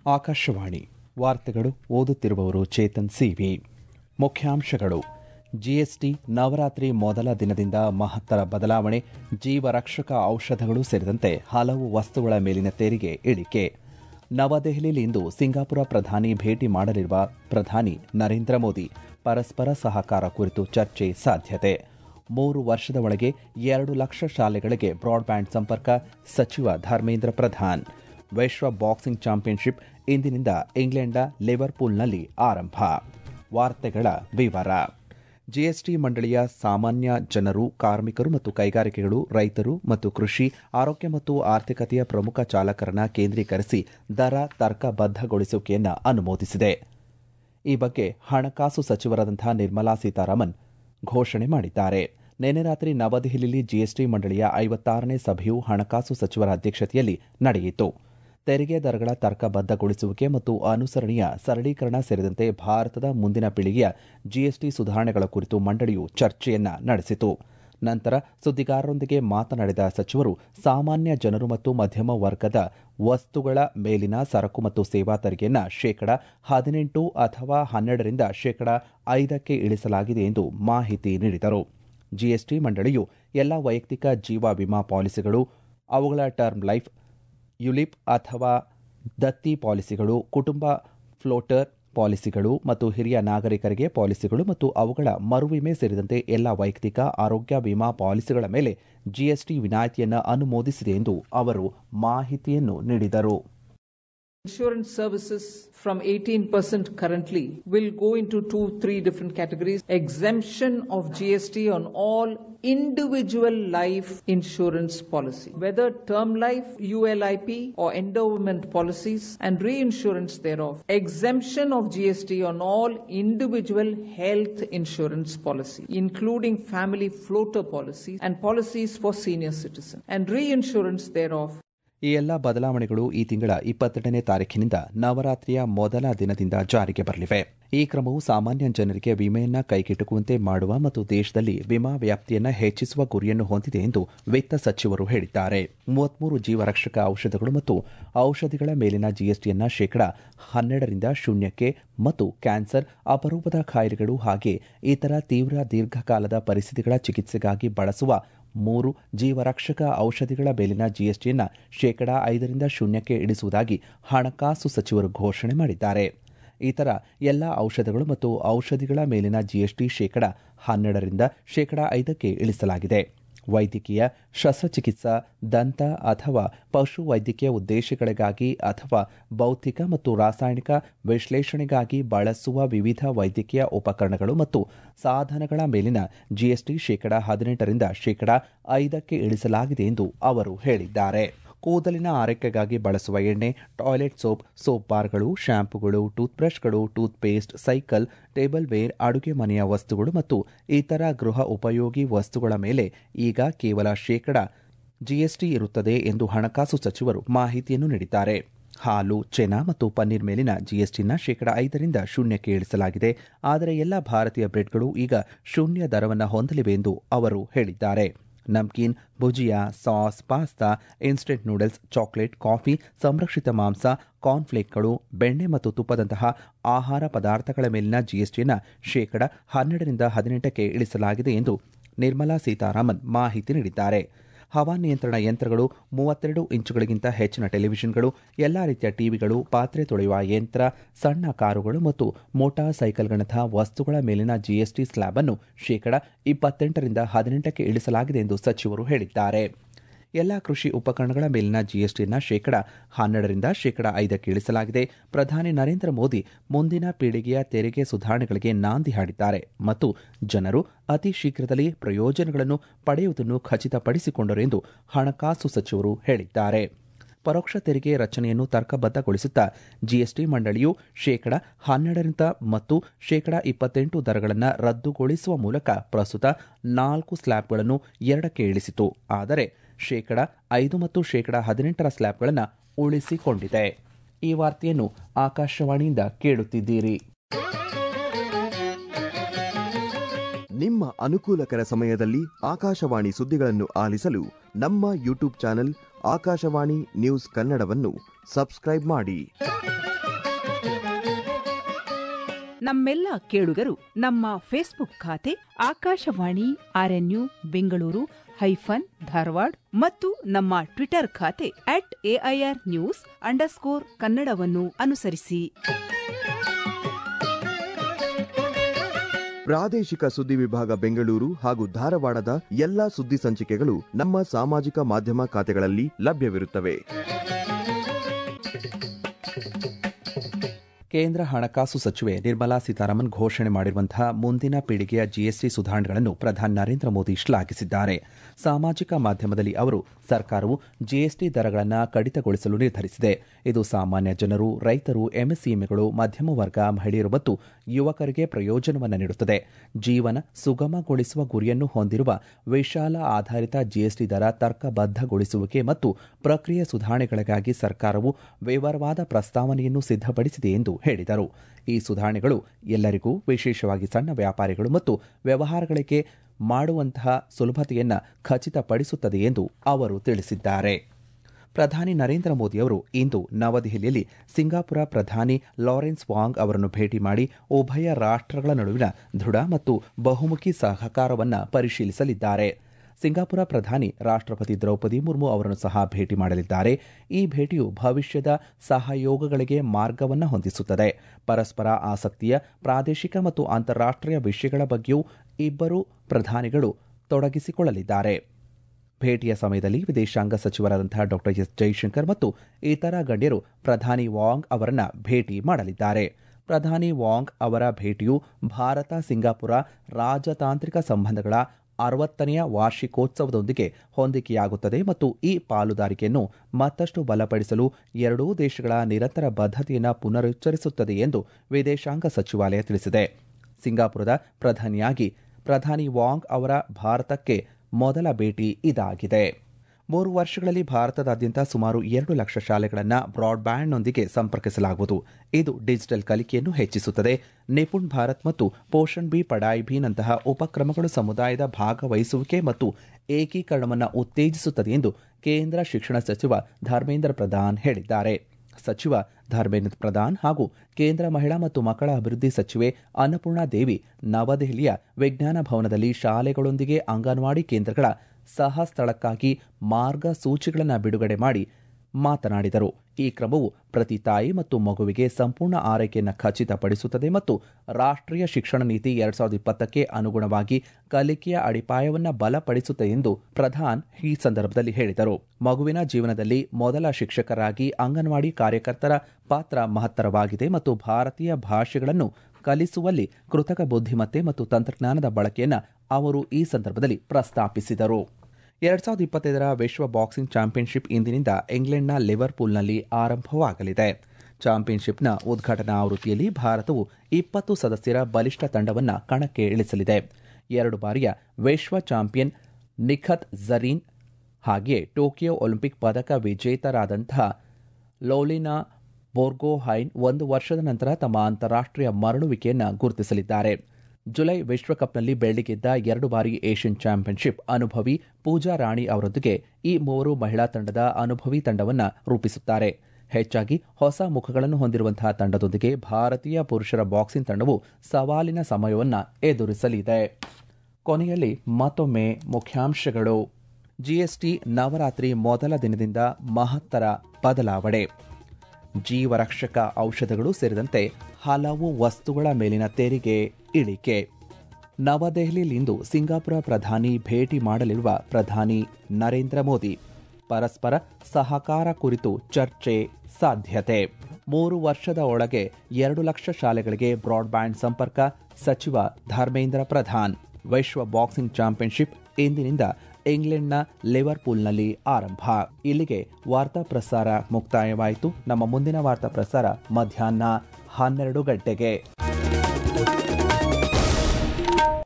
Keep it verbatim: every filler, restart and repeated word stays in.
ಆಕಾಶವಾಣಿ ವಾರ್ತೆಗಳು. ಓದುತ್ತಿರುವವರು ಚೇತನ್ ಸಿವಿ. ಮುಖ್ಯಾಂಶಗಳು. ಜಿಎಸ್ಟಿ ನವರಾತ್ರಿ ಮೊದಲ ದಿನದಿಂದ ಮಹತ್ತರ ಬದಲಾವಣೆ. ಜೀವರಕ್ಷಕ ಔಷಧಗಳು ಸೇರಿದಂತೆ ಹಲವು ವಸ್ತುಗಳ ಮೇಲಿನ ತೆರಿಗೆ ಇಳಿಕೆ. ನವದೆಹಲಿಯಲ್ಲಿಂದು ಸಿಂಗಾಪುರ ಪ್ರಧಾನಿ ಭೇಟಿ ಮಾಡಲಿರುವ ಪ್ರಧಾನಿ ನರೇಂದ್ರ ಮೋದಿ. ಪರಸ್ಪರ ಸಹಕಾರ ಕುರಿತು ಚರ್ಚೆ ಸಾಧ್ಯತೆ. ಮೂರು ವರ್ಷದ ಒಳಗೆ ಎರಡು ಲಕ್ಷ ಶಾಲೆಗಳಿಗೆ ಬ್ರಾಡ್ಬ್ಯಾಂಡ್ ಸಂಪರ್ಕ. ಸಚಿವ ಧರ್ಮೇಂದ್ರ ಪ್ರಧಾನ್. ವಿಶ್ವ ಬಾಕ್ಸಿಂಗ್ ಚಾಂಪಿಯನ್ಶಿಪ್ ಇಂದಿನಿಂದ ಇಂಗ್ಲೆಂಡ್ನ ಲಿವರ್ಪೂಲ್ನಲ್ಲಿ ಆರಂಭ. ವಾರ್ತೆಗಳ ವಿವರ. ಜಿಎಸ್ಟಿ ಮಂಡಳಿಯ ಸಾಮಾನ್ಯ ಜನರು, ಕಾರ್ಮಿಕರು ಮತ್ತು ಕೈಗಾರಿಕೆಗಳು, ರೈತರು ಮತ್ತು ಕೃಷಿ, ಆರೋಗ್ಯ ಮತ್ತು ಆರ್ಥಿಕತೆಯ ಪ್ರಮುಖ ಚಾಲಕರನ್ನ ಕೇಂದ್ರೀಕರಿಸಿ ದರ ತರ್ಕಬದ್ಧಗೊಳಿಸುವಿಕೆಯನ್ನು ಅನುಮೋದಿಸಿದೆ. ಈ ಬಗ್ಗೆ ಹಣಕಾಸು ಸಚಿವರಾದಂತಹ ನಿರ್ಮಲಾ ಸೀತಾರಾಮನ್ ಘೋಷಣೆ ಮಾಡಿದ್ದಾರೆ. ನಿನ್ನೆ ರಾತ್ರಿ ನವದೆಹಲಿಯಲ್ಲಿ ಜಿಎಸ್ಟಿ ಮಂಡಳಿಯ ಐವತ್ತಾರನೇ ಸಭೆಯು ಹಣಕಾಸು ಸಚಿವರ ಅಧ್ಯಕ್ಷತೆಯಲ್ಲಿ ನಡೆಯಿತು. ತೆರಿಗೆ ದರಗಳ ತರ್ಕಬದ್ಧಗೊಳಿಸುವಿಕೆ ಮತ್ತು ಅನುಸರಣೆಯ ಸರಳೀಕರಣ ಸೇರಿದಂತೆ ಭಾರತದ ಮುಂದಿನ ಪೀಳಿಗೆಯ ಜಿಎಸ್ಟಿ ಸುಧಾರಣೆಗಳ ಕುರಿತು ಮಂಡಳಿಯು ಚರ್ಚೆಯನ್ನ ನಡೆಸಿತು. ನಂತರ ಸುದ್ದಿಗಾರರೊಂದಿಗೆ ಮಾತನಾಡಿದ ಸಚಿವರು, ಸಾಮಾನ್ಯ ಜನರು ಮತ್ತು ಮಧ್ಯಮ ವರ್ಗದ ವಸ್ತುಗಳ ಮೇಲಿನ ಸರಕು ಮತ್ತು ಸೇವಾ ತೆರಿಗೆಯನ್ನು ಶೇಕಡ ಹದಿನೆಂಟು ಅಥವಾ ಹನ್ನೆರಡರಿಂದ ಶೇಕಡ ಐದಕ್ಕೆ ಇಳಿಸಲಾಗಿದೆ ಎಂದು ಮಾಹಿತಿ ನೀಡಿದರು. ಜಿಎಸ್ಟಿ ಮಂಡಳಿಯು ಎಲ್ಲ ವೈಯಕ್ತಿಕ ಜೀವ ವಿಮಾ ಪಾಲಿಸಿಗಳು, ಅವುಗಳ ಟರ್ಮ್ ಲೈಫ್, ಯುಲಿಪ್ ಅಥವಾ ದತ್ತಿ ಪಾಲಿಸಿಗಳು, ಕುಟುಂಬ ಫ್ಲೋಟರ್ ಪಾಲಿಸಿಗಳು ಮತ್ತು ಹಿರಿಯ ನಾಗರಿಕರಿಗೆ ಪಾಲಿಸಿಗಳು ಮತ್ತು ಅವುಗಳ ಮರುವಿಮೆ ಸೇರಿದಂತೆ ಎಲ್ಲ ವೈಯಕ್ತಿಕ ಆರೋಗ್ಯ ವಿಮಾ ಪಾಲಿಸಿಗಳ ಮೇಲೆ ಜಿಎಸ್ಟಿ ವಿನಾಯಿತಿಯನ್ನು ಅನುಮೋದಿಸಿದೆ ಎಂದು ಅವರು ಮಾಹಿತಿಯನ್ನು ನೀಡಿದರು. Insurance services from eighteen percent currently will go into two, three different categories. Exemption of G S T on all individual life insurance policy, whether term life, U L I P or endowment policies and reinsurance thereof. Exemption of G S T on all individual health insurance policy, including family floater policies and policies for senior citizens, and reinsurance thereof. ಈ ಎಲ್ಲ ಬದಲಾವಣೆಗಳು ಈ ತಿಂಗಳ ಇಪ್ಪತ್ತೆಂಟನೇ ತಾರೀಖಿನಿಂದ ನವರಾತ್ರಿಯ ಮೊದಲ ದಿನದಿಂದ ಜಾರಿಗೆ ಬರಲಿವೆ. ಈ ಕ್ರಮವು ಸಾಮಾನ್ಯ ಜನರಿಗೆ ವಿಮೆಯನ್ನ ಕೈಗೆಟುಕುವಂತೆ ಮಾಡುವ ಮತ್ತು ದೇಶದಲ್ಲಿ ವಿಮಾ ವ್ಯಾಪ್ತಿಯನ್ನು ಹೆಚ್ಚಿಸುವ ಗುರಿಯನ್ನು ಹೊಂದಿದೆ ಎಂದು ವಿತ್ತ ಸಚಿವರು ಹೇಳಿದ್ದಾರೆ. ಮೂವತ್ಮೂರು ಜೀವರಕ್ಷಕ ಔಷಧಗಳು ಮತ್ತು ಔಷಧಿಗಳ ಮೇಲಿನ ಜಿಎಸ್ಟಿಯನ್ನ ಶೇಕಡ ಹನ್ನೆರಡರಿಂದ ಶೂನ್ಯಕ್ಕೆ ಮತ್ತು ಕ್ಯಾನ್ಸರ್, ಅಪರೂಪದ ಕಾಯಿಲೆಗಳು ಹಾಗೆ ಇತರ ತೀವ್ರ ದೀರ್ಘಕಾಲದ ಪರಿಸ್ಥಿತಿಗಳ ಚಿಕಿತ್ಸೆಗಾಗಿ ಬಳಸುವ ಮೂರು ಜೀವರಕ್ಷಕ ಔಷಧಿಗಳ ಮೇಲಿನ ಜಿಎಸ್ಟಿಯನ್ನು ಶೇಕಡ ಐದರಿಂದ ಶೂನ್ಯಕ್ಕೆ ಇಳಿಸುವುದಾಗಿ ಹಣಕಾಸು ಸಚಿವರು ಘೋಷಣೆ ಮಾಡಿದ್ದಾರೆ. ಇತರ ಎಲ್ಲ ಔಷಧಗಳು ಮತ್ತು ಔಷಧಿಗಳ ಮೇಲಿನ ಜಿಎಸ್ಟಿ ಶೇಕಡ ಹನ್ನೆರಡರಿಂದ ಶೇಕಡ ಐದಕ್ಕೆ ಇಳಿಸಲಾಗಿದೆ. ವೈದ್ಯಕೀಯ ಶಸ್ತ್ರಚಿಕಿತ್ಸಾ, ದಂತ ಅಥವಾ ಪಶು ವೈದ್ಯಕೀಯ ಉದ್ದೇಶಗಳಿಗಾಗಿ ಅಥವಾ ಭೌತಿಕ ಮತ್ತು ರಾಸಾಯನಿಕ ವಿಶ್ಲೇಷಣೆಗಾಗಿ ಬಳಸುವ ವಿವಿಧ ವೈದ್ಯಕೀಯ ಉಪಕರಣಗಳು ಮತ್ತು ಸಾಧನಗಳ ಮೇಲಿನ ಜಿಎಸ್ಟಿ ಶೇಕಡ ಹದಿನೆಂಟರಿಂದ ಶೇಕಡ ಐದಕ್ಕೆ ಇಳಿಸಲಾಗಿದೆ ಎಂದು ಅವರು ಹೇಳಿದ್ದಾರೆ. ಕೂದಲಿನ ಆರೈಕೆಗಾಗಿ ಬಳಸುವ ಎಣ್ಣೆ, ಟಾಯ್ಲೆಟ್ ಸೋಪ್, ಸೋಪ್ ಬಾರ್ಗಳು, ಶ್ಯಾಂಪುಗಳು, ಟೂತ್ಬ್ರಷ್ಗಳು, ಟೂತ್ಪೇಸ್ಟ್, ಸೈಕಲ್, ಟೇಬಲ್ ವೇರ್, ಅಡುಗೆ ಮನೆಯ ವಸ್ತುಗಳು ಮತ್ತು ಇತರ ಗೃಹ ಉಪಯೋಗಿ ವಸ್ತುಗಳ ಮೇಲೆ ಈಗ ಕೇವಲ ಶೇಕಡ ಜಿಎಸ್ಟಿ ಇರುತ್ತದೆ ಎಂದು ಹಣಕಾಸು ಸಚಿವರು ಮಾಹಿತಿಯನ್ನು ನೀಡಿದ್ದಾರೆ. ಹಾಲು, ಚೆನ್ನ ಮತ್ತು ಪನ್ನೀರ್ ಮೇಲಿನ ಜಿಎಸ್ಟಿನ ಶೇಕಡ ಐದರಿಂದ ಶೂನ್ಯಕ್ಕೆ ಇಳಿಸಲಾಗಿದೆ. ಆದರೆ ಎಲ್ಲ ಭಾರತೀಯ ಬ್ರೆಡ್ಗಳು ಈಗ ಶೂನ್ಯ ದರವನ್ನು ಹೊಂದಲಿವೆ ಎಂದು ಅವರು ಹೇಳಿದ್ದಾರೆ. Namkeen, bhujia, sauce, pasta, instant noodles, chocolate, coffee, ಸಂರಕ್ಷಿತ ಮಾಂಸ, ಕಾರ್ನ್ಫ್ಲೇಕ್ಗಳು, ಬೆಣ್ಣೆ ಮತ್ತು ತುಪ್ಪದಂತಹ ಆಹಾರ ಪದಾರ್ಥಗಳ ಮೇಲಿನ ಜಿಎಸ್ಟಿಯನ್ನು ಶೇಕಡ ಹನ್ನೆರಡರಿಂದ ಹದಿನೆಂಟಕ್ಕೆ ಇಳಿಸಲಾಗಿದೆ ಎಂದು ನಿರ್ಮಲಾ ಸೀತಾರಾಮನ್ ಮಾಹಿತಿ ನೀಡಿದ್ದಾರೆ. ಹವಾನಿಯಂತ್ರಣ ಯಂತ್ರಗಳು, ಮೂವತ್ತೆರಡು ಇಂಚುಗಳಿಗಿಂತ ಹೆಚ್ಚಿನ ಟೆಲಿವಿಷನ್ಗಳು, ಎಲ್ಲಾ ರೀತಿಯ ಟಿವಿಗಳು, ಪಾತ್ರೆ ತೊಳೆಯುವ ಯಂತ್ರ, ಸಣ್ಣ ಕಾರುಗಳು ಮತ್ತು ಮೋಟಾರ್ ಸೈಕಲ್ಗಳಂತಹ ವಸ್ತುಗಳ ಮೇಲಿನ ಜಿಎಸ್ಟಿ ಸ್ಲ್ಯಾಬ್ ಅನ್ನು ಶೇಕಡ ಇಪ್ಪತ್ತೆಂಟರಿಂದ ಹದಿನೆಂಟಕ್ಕೆ ಇಳಿಸಲಾಗಿದೆ ಎಂದು ಸಚಿವರು ಹೇಳಿದ್ದಾರೆ. ಎಲ್ಲ ಕೃಷಿ ಉಪಕರಣಗಳ ಮೇಲಿನ ಜಿಎಸ್ಟಿಯನ್ನು ಶೇಕಡ ಹನ್ನೆರಡರಿಂದ ಶೇಕಡ ಐದಕ್ಕೆ ಇಳಿಸಲಾಗಿದೆ. ಪ್ರಧಾನಿ ನರೇಂದ್ರ ಮೋದಿ ಮುಂದಿನ ಪೀಳಿಗೆಯ ತೆರಿಗೆ ಸುಧಾರಣೆಗಳಿಗೆ ನಾಂದಿ ಹಾಡಿದ್ದಾರೆ ಮತ್ತು ಜನರು ಅತಿ ಶೀಘ್ರದಲ್ಲಿ ಪ್ರಯೋಜನಗಳನ್ನು ಪಡೆಯುವುದನ್ನು ಖಚಿತಪಡಿಸಿಕೊಂಡರು ಎಂದು ಹಣಕಾಸು ಸಚಿವರು ಹೇಳಿದ್ದಾರೆ. ಪರೋಕ್ಷ ತೆರಿಗೆ ರಚನೆಯನ್ನು ತರ್ಕಬದ್ಧಗೊಳಿಸುತ್ತಾ ಜಿಎಸ್ಟಿ ಮಂಡಳಿಯು ಶೇಕಡ ಹನ್ನೆರಡರಿಂದ ಮತ್ತು ಶೇಕಡ ಇಪ್ಪತ್ತೆಂಟು ದರಗಳನ್ನು ರದ್ದುಗೊಳಿಸುವ ಮೂಲಕ ಪ್ರಸ್ತುತ ನಾಲ್ಕು ಸ್ಲ್ಯಾಬ್ಗಳನ್ನು ಎರಡಕ್ಕೆ ಇಳಿಸಿತು. ಆದರೆ ಶೇಕಡ ಐದು ಮತ್ತು ಶೇಕಡ ಹದಿನೆಂಟರ ಸ್ಲ್ಯಾಬ್ಗಳನ್ನು ಉಳಿಸಿಕೊಂಡಿದೆ. ಈ ವಾರ್ತೆಯನ್ನು ಆಕಾಶವಾಣಿಯಿಂದ ಕೇಳುತ್ತಿದ್ದೀರಿ. ನಿಮ್ಮ ಅನುಕೂಲಕರ ಸಮಯದಲ್ಲಿ ಆಕಾಶವಾಣಿ ಸುದ್ದಿಗಳನ್ನು ಆಲಿಸಲು ನಮ್ಮ ಯೂಟ್ಯೂಬ್ ಚಾನೆಲ್ ಆಕಾಶವಾಣಿ ನ್ಯೂಸ್ ಕನ್ನಡವನ್ನು ಸಬ್ಸ್ಕ್ರೈಬ್ ಮಾಡಿ. ನಮ್ಮೆಲ್ಲ ಕೇಳುಗರು ನಮ್ಮ ಫೇಸ್ಬುಕ್ ಖಾತೆ ಆಕಾಶವಾಣಿ ಆರ್ಎನ್ಯು ಬೆಂಗಳೂರು ಹೈಫನ್ ಧಾರವಾಡ ಮತ್ತು ನಮ್ಮ ಟ್ವಿಟರ್ ಖಾತೆ ಅಟ್ ಎಐಆರ್ ನ್ಯೂಸ್ ಅಂಡರ್ಸ್ಕೋರ್ ಕನ್ನಡವನ್ನು ಅನುಸರಿಸಿ. ಪ್ರಾದೇಶಿಕ ಸುದ್ದಿ ವಿಭಾಗ ಬೆಂಗಳೂರು ಹಾಗೂ ಧಾರವಾಡದ ಎಲ್ಲಾ ಸುದ್ದಿ ಸಂಚಿಕೆಗಳು ನಮ್ಮ ಸಾಮಾಜಿಕ ಮಾಧ್ಯಮ ಖಾತೆಗಳಲ್ಲಿ ಲಭ್ಯವಿರುತ್ತವೆ. ಕೇಂದ್ರ ಹಣಕಾಸು ಸಚಿವೆ ನಿರ್ಮಲಾ ಸೀತಾರಾಮನ್ ಘೋಷಣೆ ಮಾಡಿರುವಂತಹ ಮುಂದಿನ ಪೀಳಿಗೆಯ ಜಿಎಸ್ಟಿ ಸುಧಾರಣೆಗಳನ್ನು ಪ್ರಧಾನಿ ನರೇಂದ್ರ ಮೋದಿ ಶ್ಲಾಘಿಸಿದ್ದಾರೆ. ಸಾಮಾಜಿಕ ಮಾಧ್ಯಮದಲ್ಲಿ ಅವರು ಸರ್ಕಾರವು ಜಿಎಸ್ಟಿ ದರಗಳನ್ನು ಕಡಿತಗೊಳಿಸಲು ನಿರ್ಧರಿಸಿದೆ. ಇದು ಸಾಮಾನ್ಯ ಜನರು, ರೈತರು, ಎಂಎಸ್ಎಂಇಗಳು, ಮಧ್ಯಮ ವರ್ಗ, ಮಹಿಳೆಯರು ಮತ್ತು ಯುವಕರಿಗೆ ಪ್ರಯೋಜನವನ್ನು ನೀಡುತ್ತದೆ. ಜೀವನ ಸುಗಮಗೊಳಿಸುವ ಗುರಿಯನ್ನು ಹೊಂದಿರುವ ವಿಶಾಲ ಆಧಾರಿತ ಜಿಎಸ್ಟಿ ದರ ತರ್ಕಬದ್ಧಗೊಳಿಸುವಿಕೆ ಮತ್ತು ಪ್ರಕ್ರಿಯೆ ಸುಧಾರಣೆಗಳಿಗಾಗಿ ಸರ್ಕಾರವು ವಿವರವಾದ ಪ್ರಸ್ತಾವನೆಯನ್ನು ಸಿದ್ಧಪಡಿಸಿದೆ ಎಂದು ಹೇಳಿದರು. ಈ ಸುಧಾರಣೆಗಳು ಎಲ್ಲರಿಗೂ, ವಿಶೇಷವಾಗಿ ಸಣ್ಣ ವ್ಯಾಪಾರಿಗಳು ಮತ್ತು ವ್ಯವಹಾರಗಳಿಗೆ ಮಾಡುವಂತಹ ಸುಲಭತೆಯನ್ನು ಖಚಿತಪಡಿಸುತ್ತದೆ ಎಂದು ಅವರು ತಿಳಿಸಿದ್ದಾರೆ. ಪ್ರಧಾನಿ ನರೇಂದ್ರ ಮೋದಿ ಅವರು ಇಂದು ನವದೆಹಲಿಯಲ್ಲಿ ಸಿಂಗಾಪುರ ಪ್ರಧಾನಿ ಲಾರೆನ್ಸ್ ವಾಂಗ್ ಅವರನ್ನು ಭೇಟಿ ಮಾಡಿ ಉಭಯ ರಾಷ್ಟ್ರಗಳ ನಡುವಿನ ದೃಢ ಮತ್ತು ಬಹುಮುಖಿ ಸಹಕಾರವನ್ನು ಪರಿಶೀಲಿಸಲಿದ್ದಾರೆ. ಸಿಂಗಾಪುರ ಪ್ರಧಾನಿ ರಾಷ್ಟ್ರಪತಿ ದ್ರೌಪದಿ ಮುರ್ಮು ಅವರನ್ನು ಸಹ ಭೇಟಿ ಮಾಡಲಿದ್ದಾರೆ. ಈ ಭೇಟಿಯು ಭವಿಷ್ಯದ ಸಹಯೋಗಗಳಿಗೆ ಮಾರ್ಗವನ್ನು ಹೊಂದಿಸುತ್ತದೆ. ಪರಸ್ಪರ ಆಸಕ್ತಿಯ ಪ್ರಾದೇಶಿಕ ಮತ್ತು ಅಂತಾರಾಷ್ಟೀಯ ವಿಷಯಗಳ ಬಗ್ಗೆಯೂ ಇಬ್ಬರು ಪ್ರಧಾನಿಗಳು ತೊಡಗಿಸಿಕೊಳ್ಳಲಿದ್ದಾರೆ. ಭೇಟಿಯ ಸಮಯದಲ್ಲಿ ವಿದೇಶಾಂಗ ಸಚಿವರಾದಂತಹ ಡಾ ಎಸ್ ಜೈಶಂಕರ್ ಮತ್ತು ಇತರ ಗಣ್ಯರು ಪ್ರಧಾನಿ ವಾಂಗ್ ಅವರನ್ನ ಭೇಟಿ ಮಾಡಲಿದ್ದಾರೆ. ಪ್ರಧಾನಿ ವಾಂಗ್ ಅವರ ಭೇಟಿಯು ಭಾರತ ಸಿಂಗಾಪುರ ರಾಜತಾಂತ್ರಿಕ ಸಂಬಂಧಗಳ ಅರವತ್ತನೆಯ ವಾರ್ಷಿಕೋತ್ಸವದೊಂದಿಗೆ ಹೊಂದಿಕೆಯಾಗುತ್ತದೆ ಮತ್ತು ಈ ಪಾಲುದಾರಿಕೆಯನ್ನು ಮತ್ತಷ್ಟು ಬಲಪಡಿಸಲು ಎರಡೂ ದೇಶಗಳ ನಿರಂತರ ಬದ್ಧತೆಯನ್ನು ಪುನರುಚ್ಚರಿಸುತ್ತದೆ ಎಂದು ವಿದೇಶಾಂಗ ಸಚಿವಾಲಯ ತಿಳಿಸಿದೆ. ಸಿಂಗಾಪುರದ ಪ್ರಧಾನಿಯಾಗಿ ಪ್ರಧಾನಿ ವಾಂಗ್ ಅವರ ಭಾರತಕ್ಕೆ ಮೊದಲ ಭೇಟಿ ಇದಾಗಿದೆ. ಮೂರು ವರ್ಷಗಳಲ್ಲಿ ಭಾರತದಾದ್ಯಂತ ಸುಮಾರು ಎರಡು ಲಕ್ಷ ಶಾಲೆಗಳನ್ನು ಬ್ರಾಡ್ಬ್ಯಾಂಡ್ನೊಂದಿಗೆ ಸಂಪರ್ಕಿಸಲಾಗುವುದು. ಇದು ಡಿಜಿಟಲ್ ಕಲಿಕೆಯನ್ನು ಹೆಚ್ಚಿಸುತ್ತದೆ. ನಿಪುಣ್ ಭಾರತ್ ಮತ್ತು ಪೋಷಣ್ ಬಿ ಪಢಾಯಿ ಬಿನಂತಹ ಉಪಕ್ರಮಗಳು ಸಮುದಾಯದ ಭಾಗವಹಿಸುವಿಕೆ ಮತ್ತು ಏಕೀಕರಣವನ್ನು ಉತ್ತೇಜಿಸುತ್ತದೆ ಎಂದು ಕೇಂದ್ರ ಶಿಕ್ಷಣ ಸಚಿವ ಧರ್ಮೇಂದ್ರ ಪ್ರಧಾನ್ ಹೇಳಿದ್ದಾರೆ. ಸಚಿವ ಧರ್ಮೇಂದ್ರ ಪ್ರಧಾನ್ ಹಾಗೂ ಕೇಂದ್ರ ಮಹಿಳಾ ಮತ್ತು ಮಕ್ಕಳ ಅಭಿವೃದ್ಧಿ ಸಚಿವೆ ಅನ್ನಪೂರ್ಣಾ ದೇವಿ ನವದೆಹಲಿಯ ವಿಜ್ಞಾನ ಭವನದಲ್ಲಿ ಶಾಲೆಗಳೊಂದಿಗೆ ಅಂಗನವಾಡಿ ಕೇಂದ್ರಗಳ ಸಹ ಸ್ಥಳಕ್ಕಾಗಿ ಮಾರ್ಗಸೂಚಿಗಳನ್ನು ಬಿಡುಗಡೆ ಮಾಡಿ ಮಾತನಾಡಿದರು. ಈ ಕ್ರಮವು ಪ್ರತಿ ತಾಯಿ ಮತ್ತು ಮಗುವಿಗೆ ಸಂಪೂರ್ಣ ಆರೈಕೆಯನ್ನು ಖಚಿತಪಡಿಸುತ್ತದೆ ಮತ್ತು ರಾಷ್ಟ್ರೀಯ ಶಿಕ್ಷಣ ನೀತಿ ಎರಡ್ ಸಾವಿರದ ಇಪ್ಪತ್ತಕ್ಕೆ ಅನುಗುಣವಾಗಿ ಕಲಿಕೆಯ ಅಡಿಪಾಯವನ್ನು ಬಲಪಡಿಸುತ್ತದೆ ಎಂದು ಪ್ರಧಾನ್ ಈ ಸಂದರ್ಭದಲ್ಲಿ ಹೇಳಿದರು. ಮಗುವಿನ ಜೀವನದಲ್ಲಿ ಮೊದಲ ಶಿಕ್ಷಕರಾಗಿ ಅಂಗನವಾಡಿ ಕಾರ್ಯಕರ್ತರ ಪಾತ್ರ ಮಹತ್ತರವಾಗಿದೆ ಮತ್ತು ಭಾರತೀಯ ಭಾಷೆಗಳನ್ನು ಕಲಿಸುವಲ್ಲಿ ಕೃತಕ ಬುದ್ಧಿಮತ್ತೆ ಮತ್ತು ತಂತ್ರಜ್ಞಾನದ ಬಳಕೆಯನ್ನು ಅವರು ಈ ಸಂದರ್ಭದಲ್ಲಿ ಪ್ರಸ್ತಾಪಿಸಿದರು. ಎರಡ್ ಸಾವಿರದ ಇಪ್ಪತ್ತೈದರ ವಿಶ್ವ ಬಾಕ್ಸಿಂಗ್ ಚಾಂಪಿಯನ್ಶಿಪ್ ಇಂದಿನಿಂದ ಇಂಗ್ಲೆಂಡ್ನ ಲಿವರ್ಪೂಲ್ನಲ್ಲಿ ಆರಂಭವಾಗಲಿದೆ. ಚಾಂಪಿಯನ್ಶಿಪ್ನ ಉದ್ಘಾಟನಾ ಆವೃತ್ತಿಯಲ್ಲಿ ಭಾರತವು ಇಪ್ಪತ್ತು ಸದಸ್ಯರ ಬಲಿಷ್ಠ ತಂಡವನ್ನು ಕಣಕ್ಕೆ ಇಳಿಸಲಿದೆ. ಎರಡು ಬಾರಿಯ ವಿಶ್ವ ಚಾಂಪಿಯನ್ ನಿಖತ್ ಝರೀನ್ ಹಾಗೆಯೇ ಟೋಕಿಯೋ ಒಲಿಂಪಿಕ್ ಪದಕ ವಿಜೇತರಾದಂತಹ ಲೌಲಿನಾ ಬೋರ್ಗೊಹೈನ್ ಒಂದು ವರ್ಷದ ನಂತರ ತಮ್ಮ ಅಂತಾರಾಷ್ಟೀಯ ಮರಳುವಿಕೆಯನ್ನು ಗುರುತಿಸಲಿದ್ದಾರೆ. ಜುಲೈ ವಿಶ್ವಕಪ್ನಲ್ಲಿ ಬೆಳ್ಳಿ ಗೆದ್ದ ಎರಡು ಬಾರಿ ಏಷ್ಯನ್ ಚಾಂಪಿಯನ್ಶಿಪ್ ಅನುಭವಿ ಪೂಜಾ ರಾಣಿ ಅವರೊಂದಿಗೆ ಈ ಮೂವರು ಮಹಿಳಾ ತಂಡದ ಅನುಭವಿ ತಂಡವನ್ನು ರೂಪಿಸುತ್ತಾರೆ. ಹೆಚ್ಚಾಗಿ ಹೊಸ ಮುಖಗಳನ್ನು ಹೊಂದಿರುವಂತಹ ತಂಡದೊಂದಿಗೆ ಭಾರತೀಯ ಪುರುಷರ ಬಾಕ್ಸಿಂಗ್ ತಂಡವು ಸವಾಲಿನ ಸಮಯವನ್ನು ಎದುರಿಸಲಿದೆ. ಕೊನೆಯಲ್ಲಿ ಮತ್ತೊಮ್ಮೆ ಮುಖ್ಯಾಂಶಗಳು. ಜಿಎಸ್ಟಿ ನವರಾತ್ರಿ ಮೊದಲ ದಿನದಿಂದ ಮಹತ್ತರ ಬದಲಾವಣೆ. ಜೀವರಕ್ಷಕ ಔಷಧಗಳು ಸೇರಿದಂತೆ ಹಲವು ವಸ್ತುಗಳ ಮೇಲಿನ ತೆರಿಗೆ ಇಳಿಕೆ. ನವದೆಹಲಿಯಲ್ಲಿಂದು ಸಿಂಗಾಪುರ ಪ್ರಧಾನಿ ಭೇಟಿ ಮಾಡಲಿರುವ ಪ್ರಧಾನಿ ನರೇಂದ್ರ ಮೋದಿ. ಪರಸ್ಪರ ಸಹಕಾರ ಕುರಿತು ಚರ್ಚೆ ಸಾಧ್ಯತೆ. ಮೂರು ವರ್ಷದ ಒಳಗೆ ಎರಡು ಲಕ್ಷ ಶಾಲೆಗಳಿಗೆ ಬ್ರಾಡ್ಬ್ಯಾಂಡ್ ಸಂಪರ್ಕ ಸಚಿವ ಧರ್ಮೇಂದ್ರ ಪ್ರಧಾನ್. ವಿಶ್ವ ಬಾಕ್ಸಿಂಗ್ ಚಾಂಪಿಯನ್ಶಿಪ್ ಇಂದಿನಿಂದ ಇಂಗ್ಲೆಂಡ್ನ ಲಿವರ್ಪೂಲ್ನಲ್ಲಿ ಆರಂಭ. ಇಲ್ಲಿಗೆ ವಾರ್ತಾ ಪ್ರಸಾರ ಮುಕ್ತಾಯವಾಯಿತು. ನಮ್ಮ ಮುಂದಿನ ವಾರ್ತಾ ಪ್ರಸಾರ ಮಧ್ಯಾಹ್ನ ಹನ್ನೆರಡು ಗಂಟೆಗೆ.